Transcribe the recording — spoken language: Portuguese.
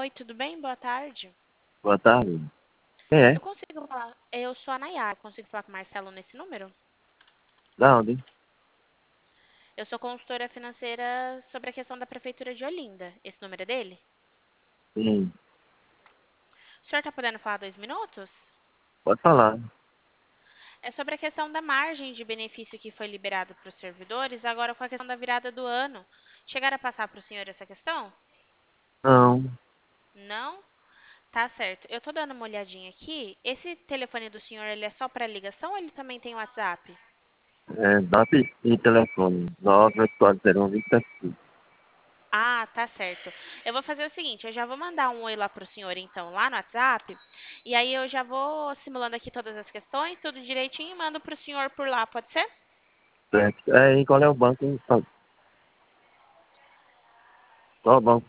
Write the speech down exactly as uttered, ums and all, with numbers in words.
Oi, tudo bem? Boa tarde. Boa tarde. Quem é? Eu consigo falar. Eu sou a Nayara. Consigo falar com o Marcelo nesse número? Da onde? Eu sou consultora financeira sobre a questão da Prefeitura de Olinda. Esse número é dele? Sim. O senhor está podendo falar dois minutos? Pode falar. É sobre a questão da margem de benefício que foi liberado para os servidores, agora com a questão da virada do ano. Chegaram a passar para o senhor essa questão? Não. Não? Tá certo. Eu tô dando uma olhadinha aqui. Esse telefone do senhor, ele é só para ligação ou ele também tem WhatsApp? É data e telefone. nove oito quatro zero um, dois sete. Ah, tá certo. Eu vou fazer o seguinte, eu já vou mandar um oi lá pro senhor, então, lá no WhatsApp, e aí eu já vou simulando aqui todas as questões, tudo direitinho, e mando pro senhor por lá, pode ser? Certo. É, e qual é o banco? Qual o banco?